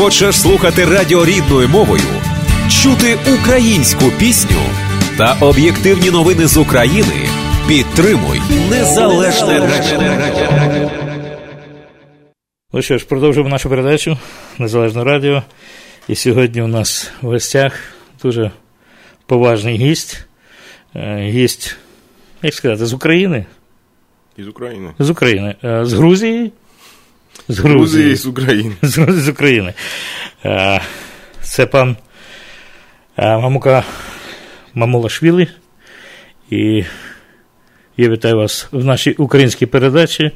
Хочеш слухати радіо рідною мовою, чути українську пісню та об'єктивні новини з України? Підтримуй Незалежне радіо. Ну що ж, продовжуємо нашу передачу Незалежне радіо. І сьогодні у нас в гостях дуже поважний гість. Гість, як сказати, з України? Із України. З України. З Грузії? З Грузії, з України. З України. Це пан Мамука Мамулашвілі. І я вітаю вас в нашій українській передачі.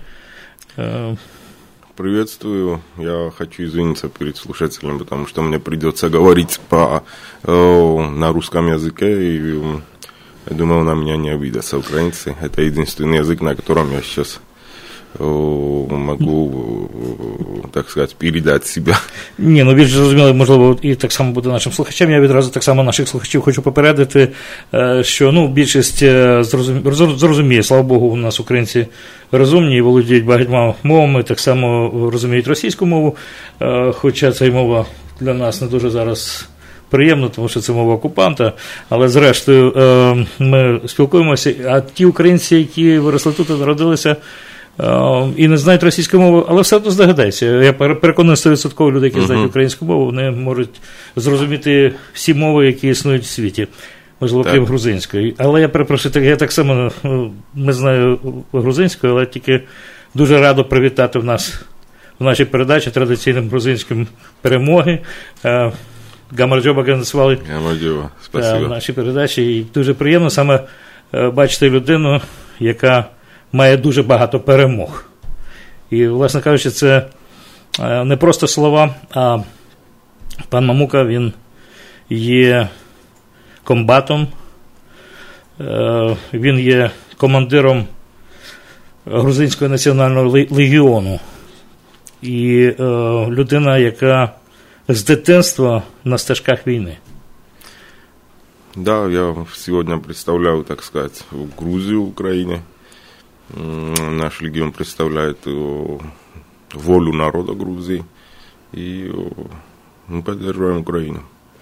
Приветствую. Я хочу извиниться перед слушателем, потому что мне придется говорить на русском языке, и я думаю, на меня не обидятся украинцы. Это единственный язык, на котором я сейчас могу, так сказати, передати себе. Ні, ну більш зрозуміло, можливо, і так само буде нашим слухачам. Я відразу так само наших слухачів хочу попередити, що більшість зрозуміє, слава Богу, у нас українці розумні і володіють багатьма мовами, так само розуміють російську мову, хоча ця мова для нас не дуже зараз приємно, тому що це мова окупанта, але зрештою ми спілкуємося, а ті українці, які виросли тут і народилися, і не знають російську мову, але все одно здогадаються. Я переконаний 100% людей, які знають українську мову, вони можуть зрозуміти всі мови, які існують в світі. Можливо, крім грузинської. Але я перепрошую, я так само не знаю грузинської, але тільки дуже радо привітати в нашій передачі традиційним грузинським перемоги. Гамарджоба Генесвали в нашій передачі. І дуже приємно саме бачити людину, яка має дуже багато перемог. І, власне кажучи, це не просто слова, а пан Мамука, він є комбатом, він є командиром Грузинського національного легіону. І людина, яка з дитинства на стежках війни. Да, я сегодня представляю, так сказать, Грузию в Украине. Наш легион представляет волю народа Грузии, и мы поддерживаем Украину.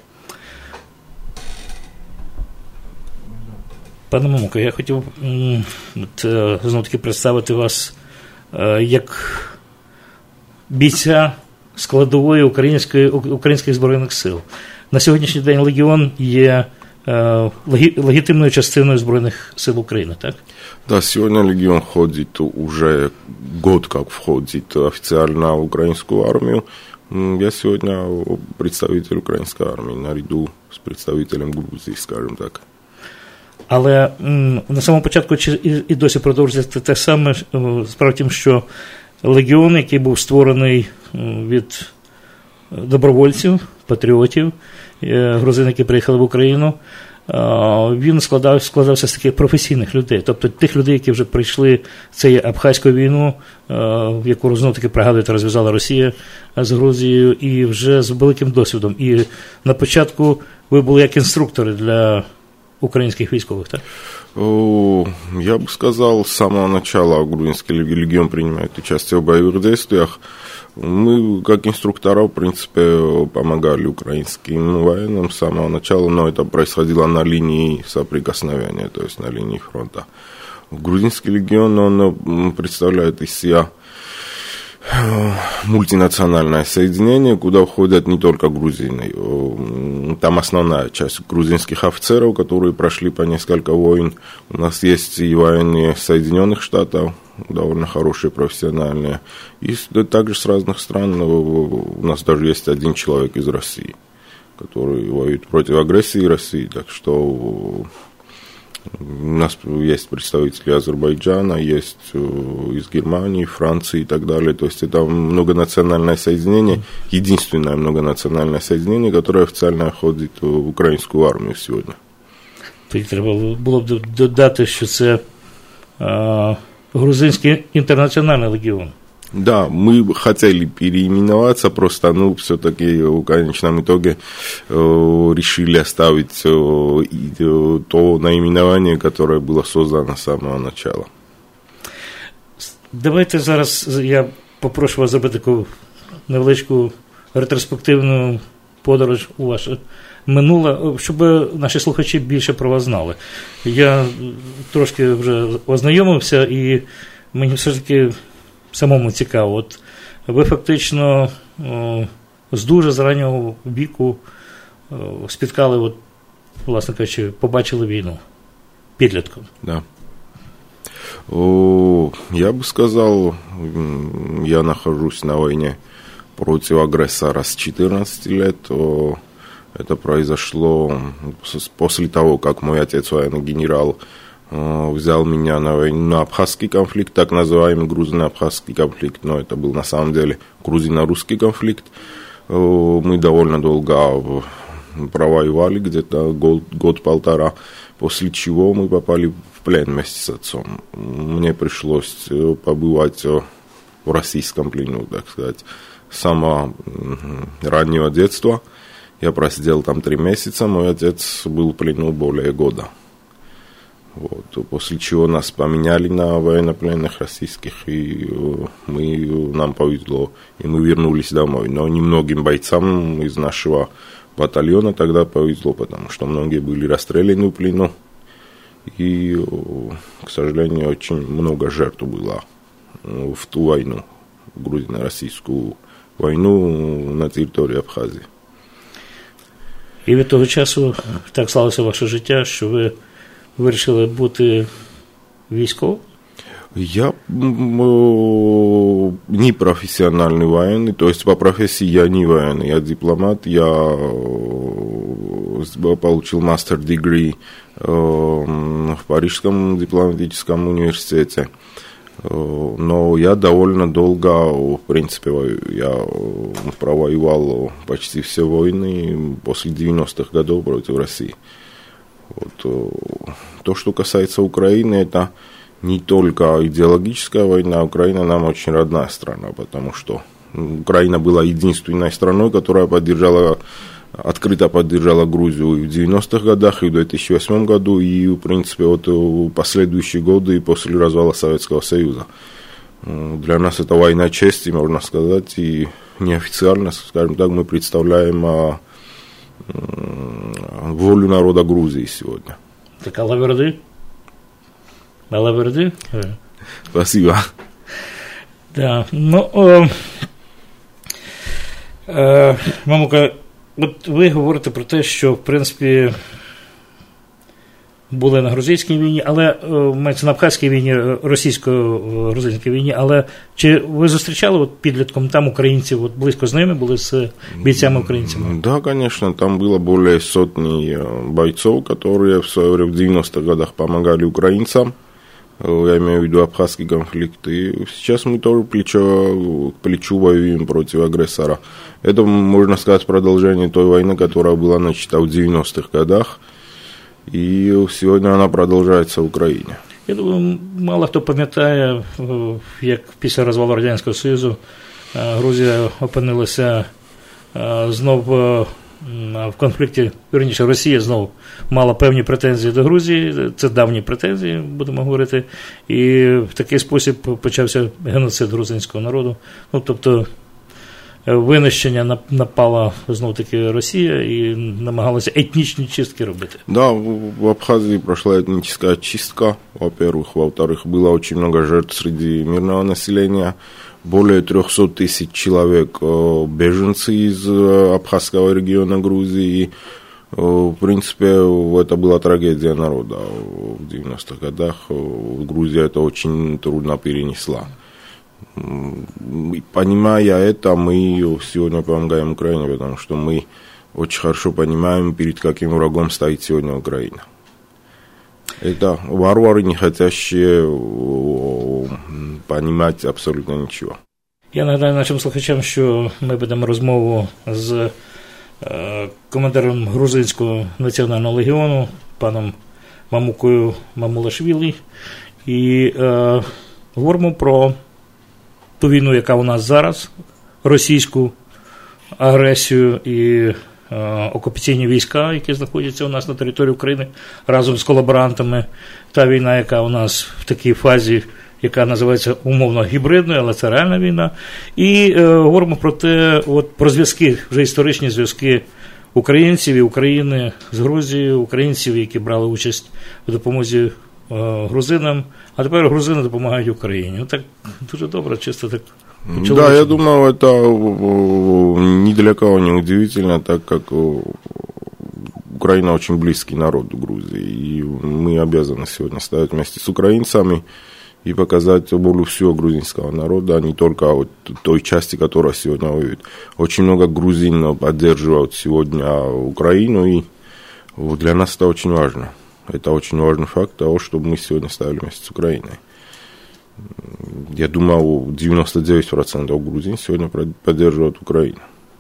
Пане Мамука, я хотів знову-таки представити вас як бійця складової українських збройних сил. На сьогоднішній день легіон є легітимною частиною Збройних сил України, так? Да, сегодня легион входит уже год, как входит официально в украинскую армию. Я сегодня представитель украинской армии, наряду с представителем Грузии, скажем так. Але на самому початку і досі продовжується те саме, справа в тім, що легіон, який був створений від добровольців, патріотів, грузин, які приїхали в Україну, він складався з таких професійних людей, тобто тих людей, які вже прийшли цією Абхазькою війну, яку, знову-таки, пригадуєте, розв'язала Росія з Грузією, і вже з великим досвідом. І на початку ви були як інструктори для українських військових, так? Я бы сказал, с самого начала грузинский легион принимает участие в боевых действиях. Мы, как инструктора, в принципе, помогали украинским военным с самого начала, но это происходило на линии соприкосновения, то есть на линии фронта. Грузинский легион, он представляет из себя мультинациональное соединение, куда входят не только грузины. Там основная часть грузинских офицеров, которые прошли по несколько войн. У нас есть и военные Соединенных Штатов, довольно хорошие, профессиональные. И также с разных стран. У нас даже есть один человек из России, который воюет против агрессии России. Так что у нас есть представители Азербайджана, есть из Германии, Франции и так далее. То есть это многонациональное соединение, единственное многонациональное соединение, которое официально входит в украинскую армию сегодня. Треба було б додати, що це Грузинский интернациональный легион. Да, мы хотели переименоваться, просто, все-таки в конечном итоге решили оставить то наименование, которое было создано с самого начала. Давайте зараз я попрошу вас зробити таку невеличку ретроспективну подорож у ваше минуле, щоб наші слухачі більше про вас знали. Я трошки вже ознайомився, і мені все ж таки самому цікаво. От ви фактично з дуже з раннього віку спіткали, от, власне кажучи, побачили війну підлітком. Да. Я бы сказал, я нахожусь на войне против агрессора с 14 лет. Это произошло после того, как мой отец, военный генерал, взял меня на войну, на абхазский конфликт, так называемый грузино-абхазский конфликт, но это был на самом деле грузино-русский конфликт. Мы довольно долго провоевали, где-то год-полтора, после чего мы попали в плен вместе с отцом. Мне пришлось побывать в российском плену, так сказать, с самого раннего детства. Я просидел там 3 месяца, мой отец был в плену более года. Вот. После чего нас поменяли на военнопленных российских, и нам повезло, и мы вернулись домой. Но немногим бойцам из нашего батальона тогда повезло, потому что многие были расстреляны в плену, и, к сожалению, очень много жертв было в ту войну, грузино-российскую войну на территории Абхазии. І від того часу так склалося ваше життя, що ви вирішили бути військовим? Я не профессиональный военный, то есть по профессии я не военный, я дипломат, я получил мастер-дегри в Парижском дипломатическом университете, но я довольно долго, в принципе, я провоевал почти все войны после 90-х годов против России. Вот. То, что касается Украины, это не только идеологическая война, Украина нам очень родная страна, потому что Украина была единственной страной, которая открыто поддержала Грузию и в 90-х годах, и в 2008 году, и, в принципе, вот в последующие годы и после развала Советского Союза. Для нас это война чести, можно сказать, и неофициально, скажем так, мы представляем волю народа Грузии сегодня. Так, Алаверды? Алаверды? Спасибо. Да, ну, мамука, от ви говорите про те, що, в принципі, були на грузинській війні, але мається на абхазькій війні, російсько-грузинській війні, але чи ви зустрічали от підлітком там українців, от близько з ними були, з бійцями українцями? Да, конечно, там было более сотни бойцов, которые в свое время в 90-х годах помогали украинцам, я имею в виду абхазский конфликт, и сейчас мы тоже плечо к плечу воюем против агрессора. Это, можно сказать, продолжение той войны, которая была начата в 90-х годах, і сьогодні вона продовжується в Україні. Я думаю, мало хто пам'ятає, як після розвалу Радянського Союзу Грузія опинилася знов в конфлікті, вірніше, Росія знов мала певні претензії до Грузії, це давні претензії, будемо говорити, і в такий спосіб почався геноцид грузинського народу. Ну, тобто, винищення напала знов-таки Росія і намагалася етнічні чистки робити. Да, в Абхазии прошла этническая чистка, во-первых. Во-вторых, было очень много жертв среди мирного населения. Более 300 тысяч человек беженцы из абхазского региона Грузии. В принципе, это была трагедия народа в 90-х годах. Грузия это очень трудно перенесла. Понимая это, мы сегодня помогаем Украине, потому что мы очень хорошо понимаем, перед каким врагом стоит сегодня Украина. Это варвары, не хотящие понимать абсолютно ничего. Я нагадаю нашим слухачам, що ми ведемо розмову з командиром Грузинського національного легіону, паном Мамукою Мамулашвілі, і говоримо про ту війну, яка у нас зараз, російську агресію і окупаційні війська, які знаходяться у нас на території України разом з колаборантами, та війна, яка у нас в такій фазі, яка називається умовно гібридною, але це реальна війна. І говоримо про те, про зв'язки, вже історичні зв'язки українців і України з Грузією, українців, які брали участь у допомозі грузинам, а тепер грузини допомагають Україні. Так дуже добре, чисто так. Да, я думаю, это ни для кого не удивительно, так как Украина очень близкий народ Грузии, и мы обязаны сегодня стоять вместе с украинцами и показать волю всего грузинского народа, а не только той части, которая сегодня воюет. Очень много грузин поддерживают сегодня Украину, и для нас это очень важно. Это очень важный факт того, чтобы мы сегодня стояли вместе с Украиной. Я думаю, 99% грузин сегодня поддерживают Украину.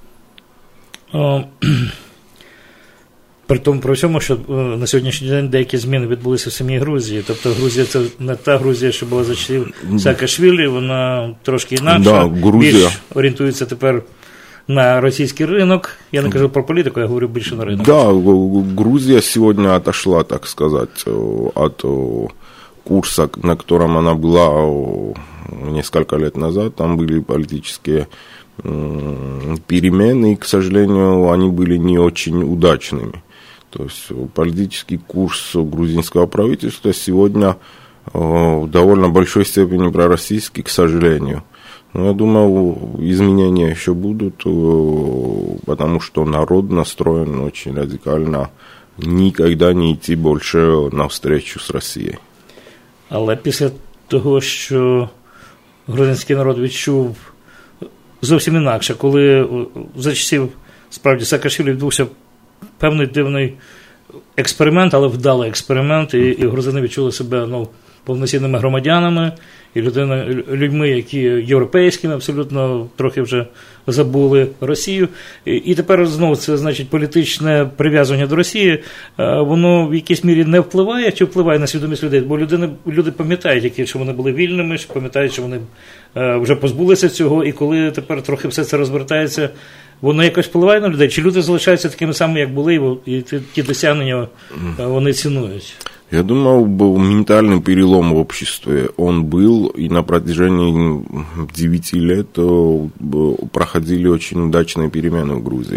При всьому, що на сьогоднішній день деякі зміни відбулися в самій Грузії. Тобто Грузія – це не та Грузія, що була за часів Саакашвілі, вона трошки інакша, більш орієнтується тепер на російський ринок. Я не кажу про політику, я говорю більше на ринок. Да, Грузия сегодня отошла, так сказать, от курса, на котором она была несколько лет назад. Там были политические перемены, и, к сожалению, они были не очень удачными. То есть политический курс грузинского правительства сегодня в довольно большой степени пророссийский, к сожалению. Но я думаю, изменения еще будут, потому что народ настроен очень радикально никогда не идти больше навстречу с Россией. Але після того, що грузинський народ відчув зовсім інакше, коли за часів, справді, Саакашвілі відбувся певний дивний експеримент, але вдалий експеримент, і грузини відчули себе повноцінними громадянами, і людьми, які європейськими, абсолютно трохи вже забули Росію. І тепер знову це, значить, політичне прив'язування до Росії, воно в якійсь мірі не впливає, чи впливає на свідомість людей? Бо люди пам'ятають, що вони були вільними, що пам'ятають, що вони вже позбулися цього, і коли тепер трохи все це розвертається, воно якось впливає на людей? Чи люди залишаються такими самими, як були, і ті досягнення вони цінують? Я думаю, был ментальный перелом в обществе. Он был, и на протяжении 9 лет проходили очень удачные перемены в Грузии.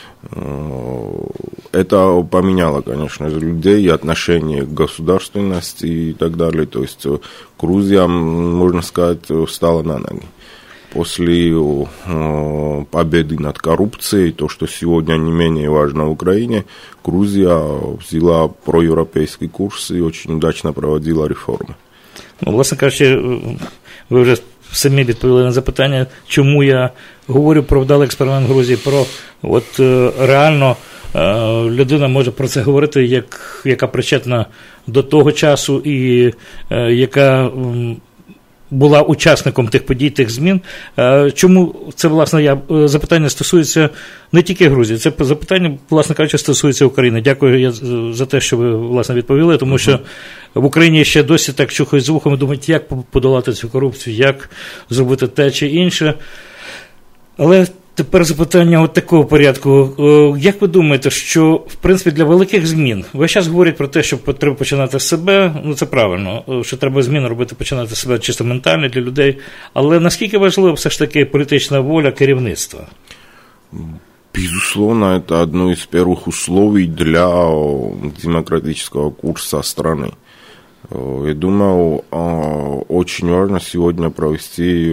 Это поменяло, конечно же, людей и отношение к государственности и так далее. То есть Грузия, можно сказать, встала на ноги. После победы над коррупцией, то, что сегодня не менее важно в Украине, Грузия взяла проевропейский курс и очень удачно проводила реформи. Власне кажучи, ви вже самі відповіли на запитання, чому я говорю про вдалий експеримент Грузії, про реально людина може про це говорити, яка причетна до того часу і яка була учасником тих подій, тих змін. Чому це, власне, запитання стосується не тільки Грузії, це запитання, власне кажучи, стосується України. Дякую за те, що ви, власне, відповіли, тому що в Україні ще досі так чухають з вухом і думають, як подолати цю корупцію, як зробити те чи інше. Але тепер запитання такого порядку. Як ви думаєте, що, в принципі, для великих змін, весь час говорять про те, що треба починати з себе, це правильно, що треба зміни робити, починати з себе чисто ментально для людей, але наскільки важлива все ж таки політична воля керівництва? Безусловно, это одно из первых условий для демократического курса страны. Я думаю, очень важно сегодня провести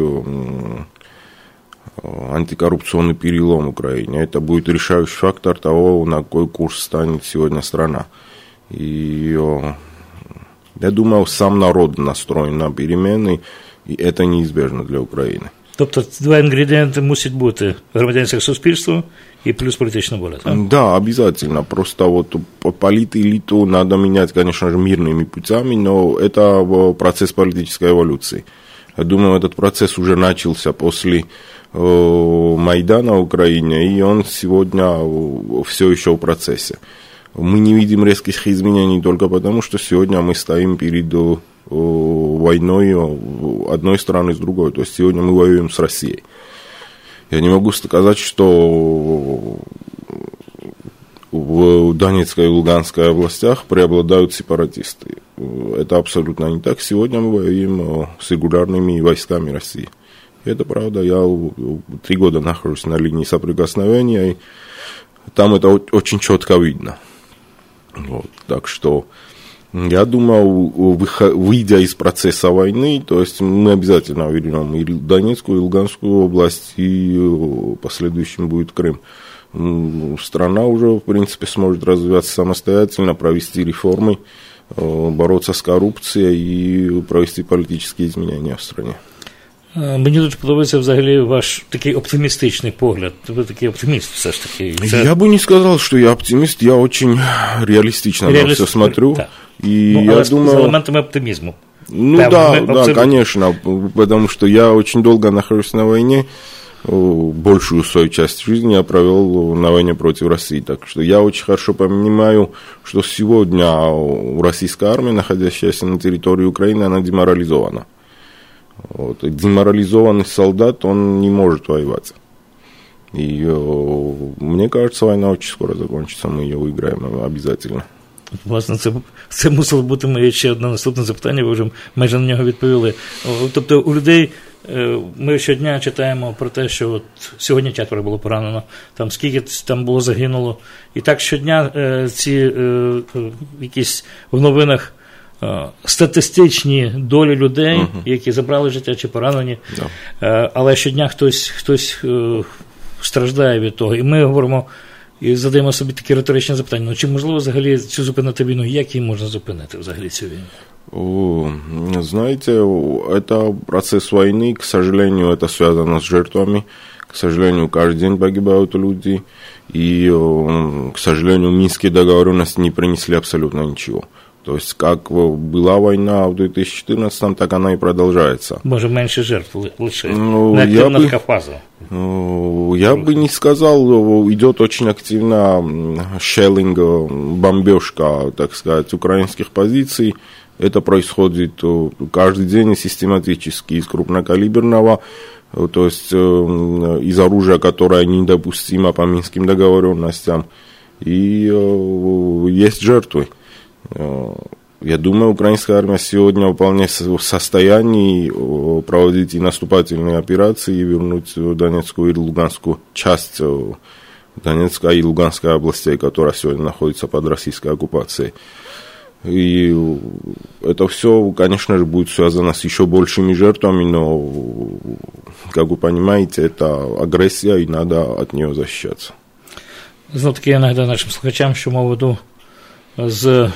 антикоррупционный перелом в Украине. Это будет решающий фактор того, на какой курс станет сегодня страна. И я думаю, сам народ настроен на перемены, и это неизбежно для України. Тобто два інгредієнти мусять бути: громадянське суспільство і плюс політична воля, так? Да, обязательно. Просто политэлиту надо менять, конечно же, мирными путями, но это процесс политической эволюции. Я думаю, этот процесс уже начался после Майдана в Украине, и он сегодня все еще в процессе. Мы не видим резких изменений только потому, что сегодня мы стоим перед войной одной страны с другой. То есть сегодня мы воюем с Россией. Я не могу сказать, что в Донецкой и Луганской областях преобладают сепаратисты. это абсолютно не так. Сегодня мы воюем с регулярными войсками России. И это правда. Я 3 года нахожусь на линии соприкосновения, и там это очень четко видно. Вот. Так что я думаю, выйдя из процесса войны, то есть мы обязательно вернем и Донецкую, и Луганскую область, и в последующем будет Крым. Страна уже, в принципе, сможет развиваться самостоятельно, провести реформы, бороться с коррупцией и провести политические изменения в стране. Мені дуже подобається взагалі ваш такий оптимістичний погляд. Ви такий оптиміст все ж таки. Я бы не сказал, что я оптимист, я очень реалистично на все смотрю. Да. И я думаю... с элементами оптимизма. Да, конечно, потому что я очень долго нахожусь на войне, большую свою часть жизни я провел на войне против России, так что я очень хорошо понимаю, что сегодня российская армия, находящаяся на территории Украины, она деморализована. Вот. Деморализованный солдат, он не может воевать. И мне кажется, война очень скоро закончится, мы ее выиграем обязательно. Власне, це мусило бути моє ще одне наступне запитання, ви вже майже на нього відповіли. Тобто у людей, ми щодня читаємо про те, що от сьогодні 4 було поранено, там скільки там було загинуло. І так щодня ці якісь в новинах статистичні долі людей, які забрали життя чи поранені, але щодня хтось страждає від того. І ми говоримо, і задаємо собі такі риторичні запитання, ну чи можливо взагалі цю зупинити війну, як її можна зупинити взагалі цю війну? Знаете, это процесс войны, к сожалению, это связано с жертвами, к сожалению, каждый день погибают люди, и, к сожалению, минские договоренности не принесли абсолютно ничего. То есть, как была война в 2014-м, так она и продолжается. Может, меньше жертв лучше? На Кавказе. Я бы не сказал, идет очень активно шеллинг, бомбежка, так сказать, украинских позиций. Это происходит каждый день и систематически из крупнокалиберного, то есть из оружия, которое недопустимо по минским договоренностям. И есть жертвы. Я думаю, украинская армия сегодня вполне в состоянии проводить и наступательные операции, и вернуть Донецкую и Луганскую часть Донецкой и Луганской областей, которая сегодня находится под российской оккупацией. И это все, конечно же, будет связано с еще большими жертвами, но, как вы понимаете, это агрессия, и надо от нее защищаться. Знов таки я нагадаю нашим слухачам, що мова веду з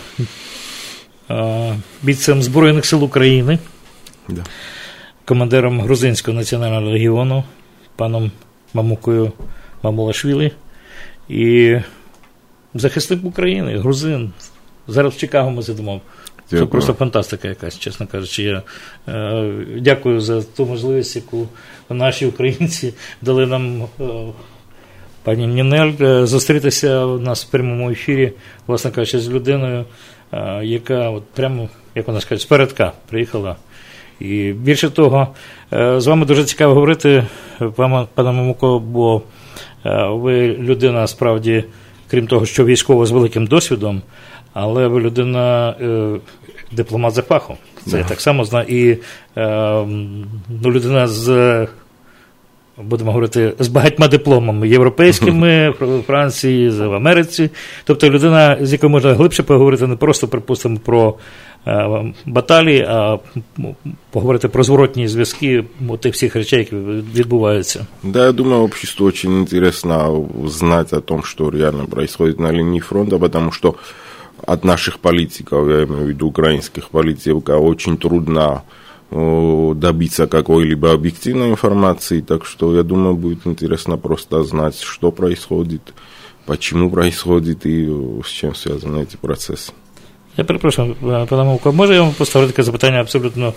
бійцем Збройних сил України, командиром Грузинського національного легіону, паном Мамукою Мамулашвілі, і захисник України, грузин. Зараз в Чикаго ми сидимо. Це просто фантастика якась, чесно кажучи. Я дякую за ту можливість, яку наші українці дали нам, пані Нінель, зустрітися у нас в прямому ефірі, власне кажучи, з людиною, яка от прямо, як вона скаже, спередка приїхала. І більше того, з вами дуже цікаво говорити, пане Мамуко, бо ви людина, справді, крім того, що військова з великим досвідом, але ви людина, дипломат за фахом. Це я так само знаю. І людина з, будемо говорити, з багатьма дипломами європейськими, в Франції, в Америці. Тобто людина, з якою можна глибше поговорити, не просто, припустимо, про баталії, а поговорити про зворотні зв'язки тих всіх речей, які відбуваються. Да, я думаю, обществу очень интересно знать о том, что реально происходит на линии фронта, потому что от наших политиков, я имею в виду украинских политиков, очень трудно добиться какой-либо объективной информации, так что, я думаю, будет интересно просто знать, что происходит, почему происходит и с чем связаны эти процессы. Я перепрошую, пане Мамуко, може я вам поставити таке запитання абсолютно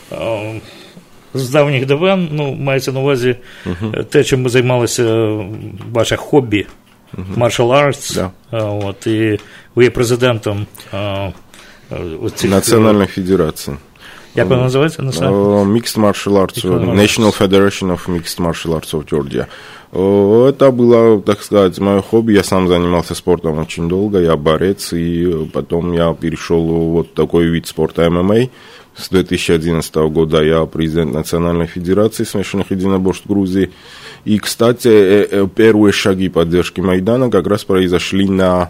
з давніх давен, ну, мається на увазі те, чим ми займалися, ваше хобі, martial arts, от, і ви є президентом Національної федерації. Як вона називається? Mixed Martial Arts, National Federation of Mixed Martial Arts of Georgia. Это было, так сказать, мое хобби. Я сам занимался спортом очень долго, я борец, и потом я перешел в вот такой вид спорта ММА. С 2011 года я президент Национальной Федерации смешанных единоборств Грузии. И, кстати, первые шаги поддержки Майдана как раз произошли на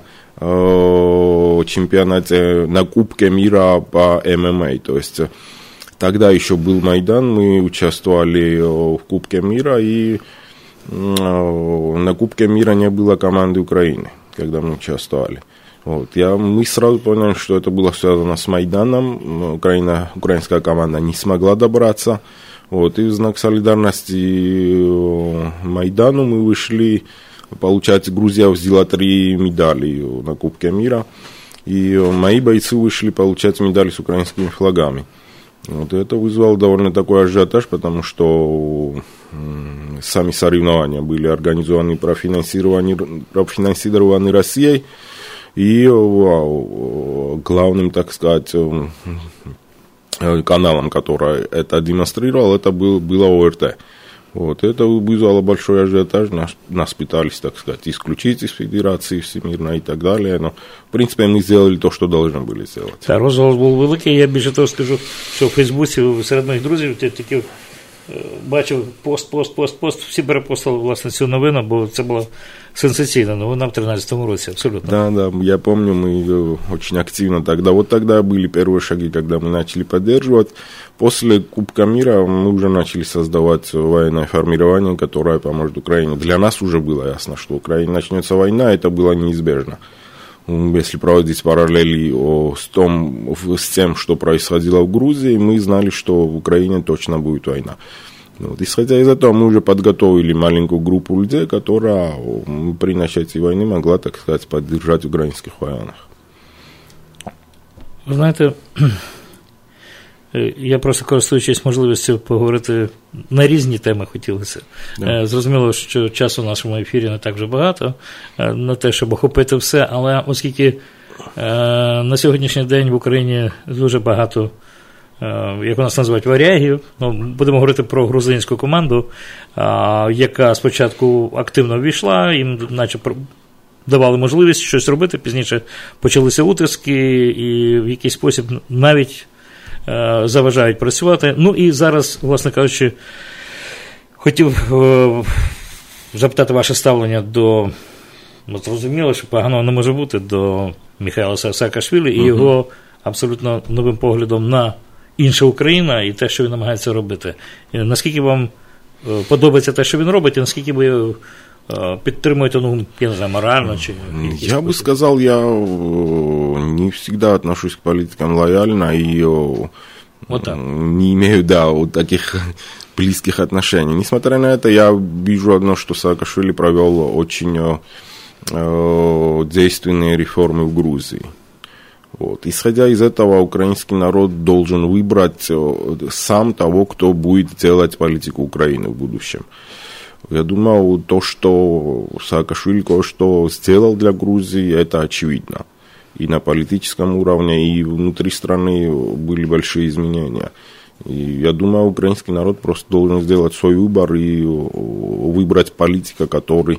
чемпионате, на Кубке мира по ММА. То есть тогда еще был Майдан, мы участвовали в Кубке мира, и на Кубке мира не было команды Украины, когда мы участвовали. Вот. Мы сразу поняли, что это было связано с Майданом. Украинская команда не смогла добраться. Вот. И в знак солидарности Майдану мы вышли. Получается, Грузия взяла 3 медали на Кубке мира. И мои бойцы вышли получать медали с украинскими флагами. Вот. И это вызвало довольно такой ажиотаж, потому что сами соревнования были организованы, профинансированы Россией. И главным, так сказать, каналом, который это демонстрировал, это было ОРТ. Вот. Это вызвало большой ажиотаж, нас пытались, так сказать, исключить из Федерации Всемирной и так далее, но, в принципе, мы сделали то, що должны були зробити. Та розголос був великий, я більше того скажу, що в Фейсбуці серед моїх друзів тільки бачив пост, всі перепостили, власне, цю новину, бо це була сенсаційна новина в 2013 році, абсолютно. Да, я помню, мы очень активно тогда, вот тогда были первые шаги, когда мы начали поддерживать. После Кубка мира мы уже начали создавать военное формирование, которое поможет Украине. Для нас уже было ясно, что в Украине начнется война, это было неизбежно. Если проводить параллели с тем, что происходило в Грузии, мы знали, что в Украине точно будет война. Вот. Исходя из этого, мы уже подготовили маленькую группу людей, которая при начале войны могла, так сказать, поддержать украинских военных. Ви знаєте, я просто, користуючись можливістю поговорити на різні теми хотілося. Yeah. Зрозуміло, що часу в нашому ефірі не так вже багато на те, щоб охопити все, але оскільки на сьогоднішній день в Україні дуже багато, як у нас називають, варягів, будемо говорити про грузинську команду, яка спочатку активно ввійшла, їм наче давали можливість щось робити, пізніше почалися утиски і в якийсь спосіб навіть заважають працювати. Ну і зараз, власне кажучи, хотів запитати ваше ставлення до, зрозуміло, що поганого не може бути, до Михайла Саакашвілі і його абсолютно новим поглядом на інша Україна і те, що він намагається робити. І наскільки вам подобається те, що він робить, і наскільки ви підтримуєте, я не знаю, морально чи... Я бы сказал, я не всегда отношусь к политикам лояльно и не имею, вот таких близких отношений. Несмотря на это, я вижу одно, что Саакашвили провел очень действенные реформы в Грузии. Вот. Исходя из этого, украинский народ должен выбрать сам того, кто будет делать политику Украины в будущем. Я думаю, то, что Саакашвили кое-что сделал для Грузии, это очевидно. И на политическом уровне, и внутри страны были большие изменения. И я думаю, украинский народ просто должен сделать свой выбор и выбрать политика,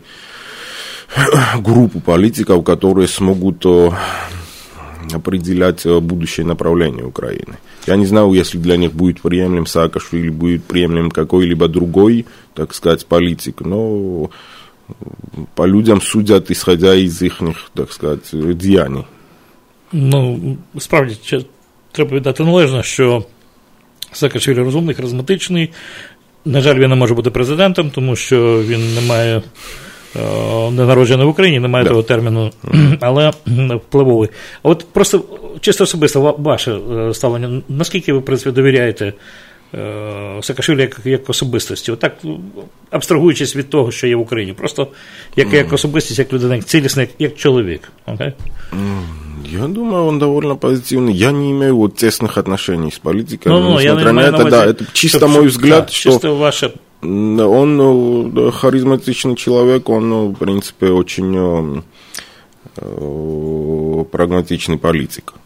группу политиков, которые смогут определять будущее направление Украины. Я не знаю, если для них будет приемлем Саакашвили, будет приемлем какой-либо другой, так сказать, политик, но по людям судят, исходя из их, так сказать, діянь. Справді, треба віддати належно, що Саакашвілі розумний, харизматичний. На жаль, він не може бути президентом, тому що він не має, не народжений в Україні, не має того терміну, але впливовий. А от просто чисто особисто ваше ставлення, наскільки ви, в принципі, довіряєте Саакашвілі як особистості? Отак, абстрагуючись від того, що є в Україні, просто як особистість, як людина, як цілісний, як чоловік. Okay? Я думаю, он довольно позитивный. Я не имею тесных отношений с политикой. Несмотря на это, да, это чисто мой взгляд, что чисто ваше... он харизматичный человек, он, в принципе, очень прагматичный политик.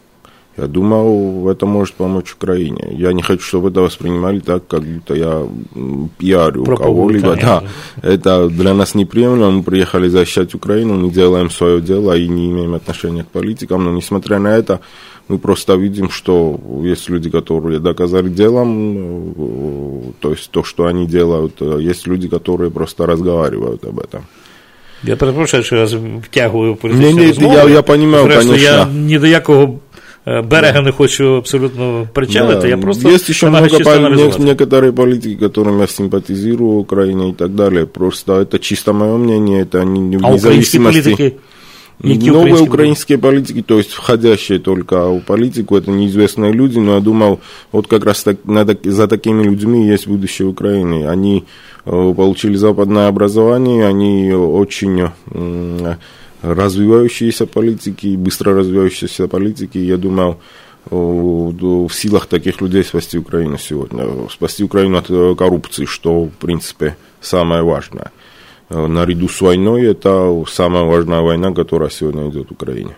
Я думал, это может помочь Украине. Я не хочу, чтобы это воспринимали так, как будто я пиарю кого-либо. Да, это для нас неприемлемо. Мы приехали защищать Украину, мы делаем свое дело и не имеем отношения к политикам. Но несмотря на это, мы просто видим, что есть люди, которые доказали делом, то есть то, что они делают. Есть люди, которые просто разговаривают об этом. Я перепрошую, що я втягую політичну розмову. Я розумію, звісно. Я ні до якого берега не хочу абсолютно причалити, я просто есть еще некоторые политики, которым я симпатизирую, Украине и так далее. Просто это чисто мое мнение, это не в независимости. Новые украинские политики, то есть входящие только в политику, это неизвестные люди, но я думал, вот как раз за такими людьми есть будущее Украины. Они получили западное образование, они очень развивающиеся политики, быстро развивающиеся политики. Я думал, в силах таких людей спасти Украину сегодня, спасти Украину от коррупции, что, в принципе, самое важное. Наряду с войной это самая важная война, которая сегодня идет в Украине.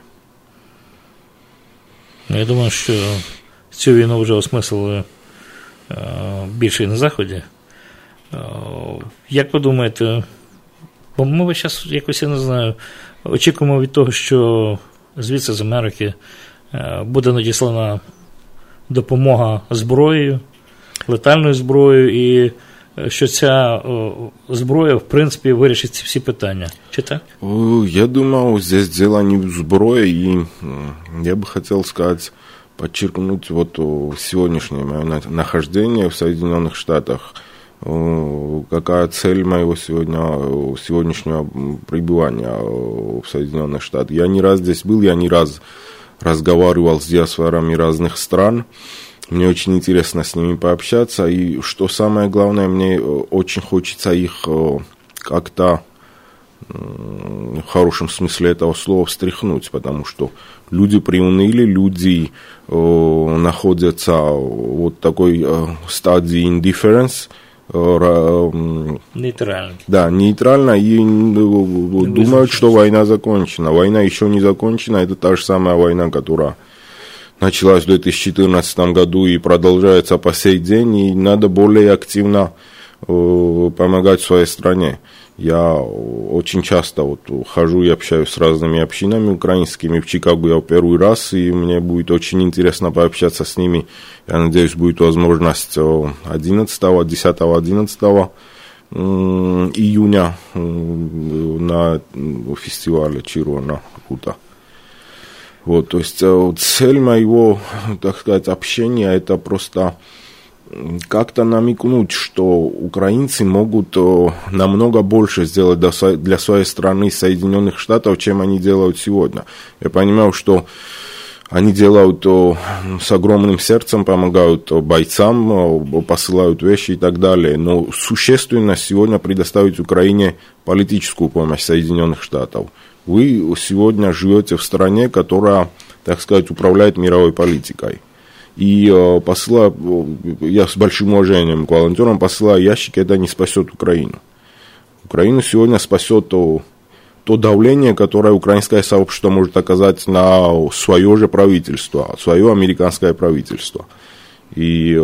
Я думаю, що цю війну вже осмислили більше і на Заході. Як ви думаєте, бо ми зараз якось, я не знаю, очікуємо від того, що звідси з Америки буде надіслана допомога зброєю, летальною зброєю, і що ця зброя, в принципі, вирішить всі питання. Чи так? Я думаю, здесь дело не в зброе, и я бы хотел сказать, подчеркнуть вот сегодняшнее мое нахождение в Соединенных Штатах. Какая цель моего сегодняшнего пребывания в Соединенных Штатах. Я не раз здесь был, я не раз разговаривал с диаспорами разных стран. Мне очень интересно с ними пообщаться. И что самое главное, мне очень хочется их как-то в хорошем смысле этого слова встряхнуть, потому что люди приуныли, люди находятся в вот такой стадии indifference, нейтрально. Да, нейтрально, и думают, что война закончена. Война еще не закончена, это та же самая война, которая началась в 2014 году и продолжается по сей день, и надо более активно помогать своей стране. Я очень часто хожу и общаюсь с разными общинами украинскими. В Чикаго я в первый раз, и мне будет очень интересно пообщаться с ними. Я надеюсь, будет возможность 10-11 июня на фестивале Чирона Рута. Вот, то есть цель моего, так сказать, общения — это просто как-то намекнуть, что украинцы могут намного больше сделать для своей страны, Соединенных Штатов, чем они делают сегодня. Я понимаю, что они делают с огромным сердцем, помогают бойцам, посылают вещи и так далее, но существенно сегодня предоставить Украине политическую помощь Соединенных Штатов. Вы сегодня живете в стране, которая, так сказать, управляет мировой политикой. И я с большим уважением к волонтерам посылаю ящики, это не спасет Украину. Украину сегодня спасет то давление, которое украинское сообщество может оказать на свое же правительство, свое американское правительство. И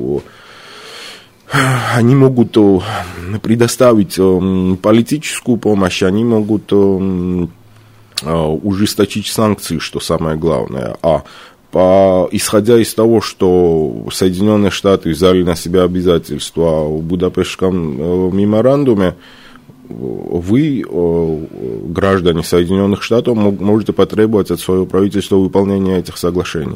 они могут предоставить политическую помощь, они могут ужесточить санкции, что самое главное. Исходя из того, что Соединенные Штаты взяли на себя обязательства в Будапештском меморандуме, вы, граждане Соединенных Штатов, можете потребовать от своего правительства выполнения этих соглашений.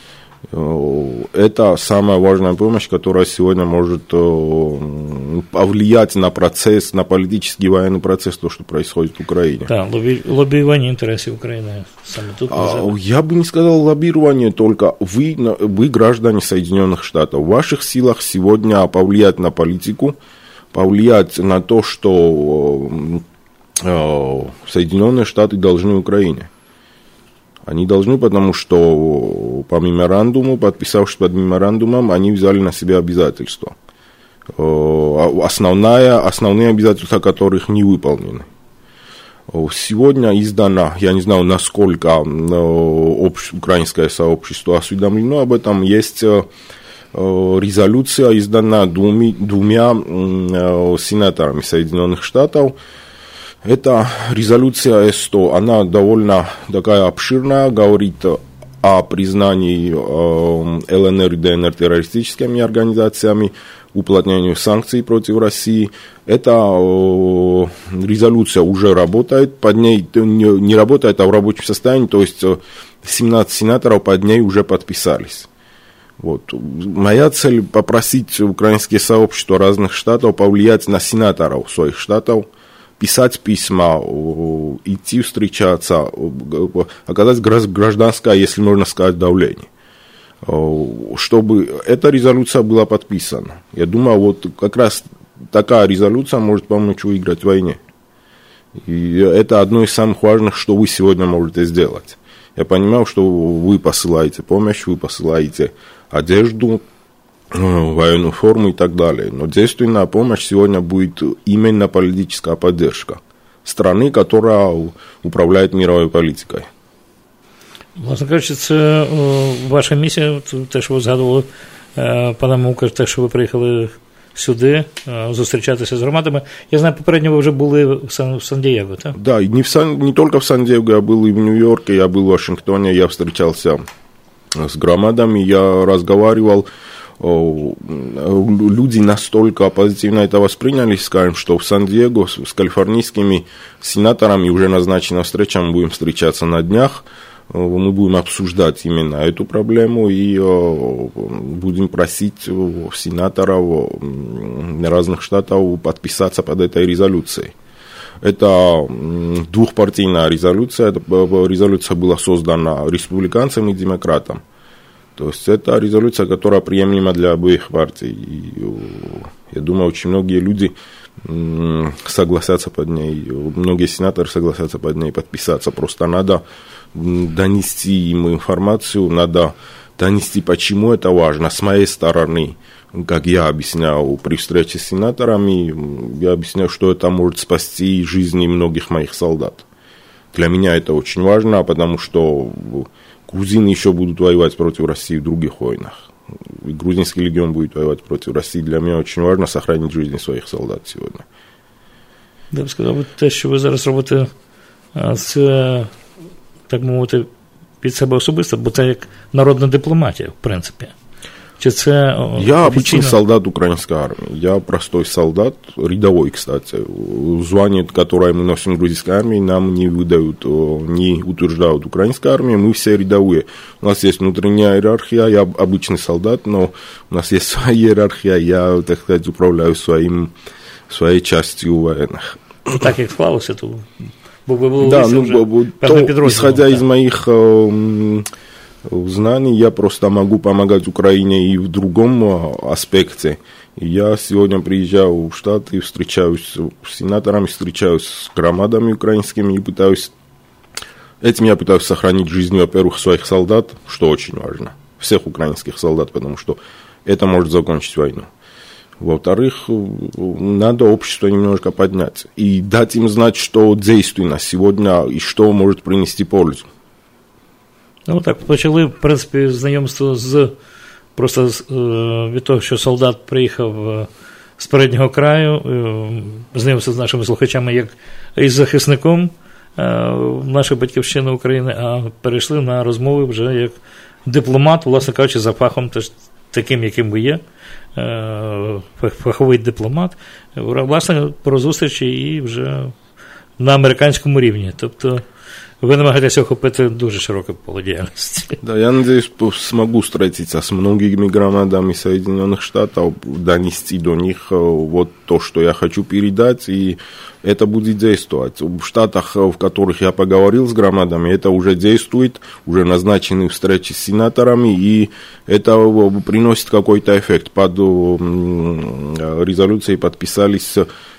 Это самая важная помощь, которая сегодня может повлиять на процесс, на политический военный процесс, то, что происходит в Украине. Да, лоббирование интересов Украины. Я бы не сказал лоббирование, только вы граждане Соединенных Штатов. В ваших силах сегодня повлиять на политику, повлиять на то, что Соединенные Штаты должны Украине. Они должны, потому что по меморандуму, подписавшись под меморандумом, они взяли на себя обязательства. Основные обязательства которых не выполнены. Сегодня издана, я не знаю, насколько украинское сообщество осведомлено об этом, есть резолюция, издана двумя сенаторами Соединенных Штатов. Это резолюция С-100, она довольно такая обширная, говорит о признании ЛНР и ДНР террористическими организациями, уплотнению санкций против России. Эта резолюция уже работает, под ней не работает, а в рабочем состоянии, то есть 17 сенаторов под ней уже подписались. Вот. Моя цель – попросить украинские сообщества разных штатов повлиять на сенаторов своих штатов, писать письма, идти встречаться, оказать гражданское, если можно сказать, давление, чтобы эта резолюция была подписана. Я думаю, вот как раз такая резолюция может помочь выиграть в войне. И это одно из самых важных, что вы сегодня можете сделать. Я понимаю, что вы посылаете помощь, вы посылаете одежду, военную форму и так далее. Но действенная помощь сегодня будет именно политическая поддержка страны, которая управляет мировой политикой. Власне кажучи, це ваша місія, те, що ви згадували, пане Мукаш, те, що ви приїхали сюди зустрічатися з громадами. Я знаю, попередньо ви вже були в Сан-Диего, так? Да, и не только в Сан-Диего, я был и в Нью-Йорке, я был в Вашингтоне, я встречался с громадами, я разговаривал. Люди настолько позитивно это восприняли, скажем, что в Сан-Диего с калифорнийскими сенаторами уже назначена встреча, мы будем встречаться на днях, мы будем обсуждать именно эту проблему и будем просить сенаторов разных штатов подписаться под этой резолюцией. Это двухпартийная резолюция, эта резолюция была создана республиканцами и демократам. То есть это резолюция, которая приемлема для обеих партий. И я думаю, очень многие люди согласятся под ней, многие сенаторы согласятся под ней подписаться. Просто надо донести им информацию, надо донести, почему это важно. С моей стороны, как я объяснял при встрече с сенаторами, я объясняю, что это может спасти жизни многих моих солдат. Для меня это очень важно, потому что грузины еще будут воевать против России в других войнах. И грузинский легион будет воевать против России. Для меня очень важно сохранить жизни своих солдат сегодня. Я б сказав, те, що ви зараз робите, це, так мовити, під себе особисто, бо це як народна дипломатія, в принципі. Чи це я обычный солдат украинской армии. Я простой солдат, рядовой, кстати. Звание, которое мы носим в грузинской армии, нам не выдают, не утверждают украинской армии. Мы все рядовые. У нас есть внутренняя иерархия, я обычный солдат, но у нас есть своя иерархия, я, так сказать, управляю своей частью военных. Так як склалося, то бо ви були да, вже певним підрозділом. Исходя из моих знаний, я просто могу помогать Украине и в другом аспекте. Я сегодня приезжаю в Штаты, встречаюсь с сенаторами, встречаюсь с громадами украинскими и этим я пытаюсь сохранить жизнь, во-первых, своих солдат, что очень важно, всех украинских солдат, потому что это может закончить войну. Во-вторых, надо общество немножко поднять и дать им знать, что действенно сегодня и что может принести пользу. Ну так, почали, в принципі, знайомство від того, що солдат приїхав з переднього краю, знайомство з нашими слухачами як із захисником нашої батьківщини України, а перейшли на розмови вже як дипломат, власне кажучи, за фахом теж таким, яким ви є, фаховий дипломат, власне, про зустрічі і вже на американському рівні. Тобто вы намагаетесь охопить дуже широкое поле деятельности. Да, я надеюсь, смогу встретиться с многими громадами Соединенных Штатов, донести до них вот то, что я хочу передать, и это будет действовать. В штатах, в которых я поговорил с громадами, это уже действует, уже назначены встречи с сенаторами, и это приносит какой-то эффект. Под резолюцией подписались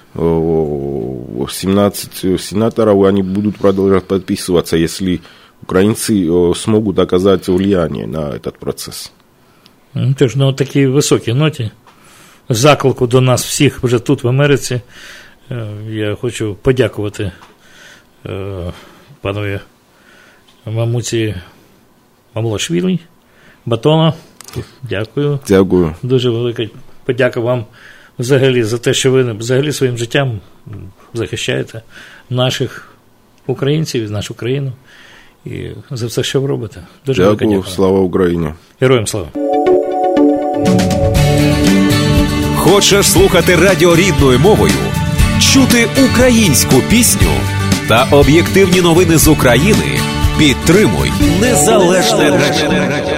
17 сенаторов, и они будут продолжать подписываться, если украинцы смогут оказать влияние на этот процес. Тож, на такій високій ноті заклику до нас всіх вже тут, в Америці, я хочу подякувати панові Мамулашвілі, Батона. Дякую. Дякую. Дуже велика подяка вам взагалі за те, що ви взагалі своїм життям захищаєте наших українців, нашу країну. І за все, що ви робите. Дуже дякую. Слава Україні. Героям слава. Хочеш слухати радіо рідною мовою? Чути українську пісню та об'єктивні новини з України? Підтримуй незалежне радіо.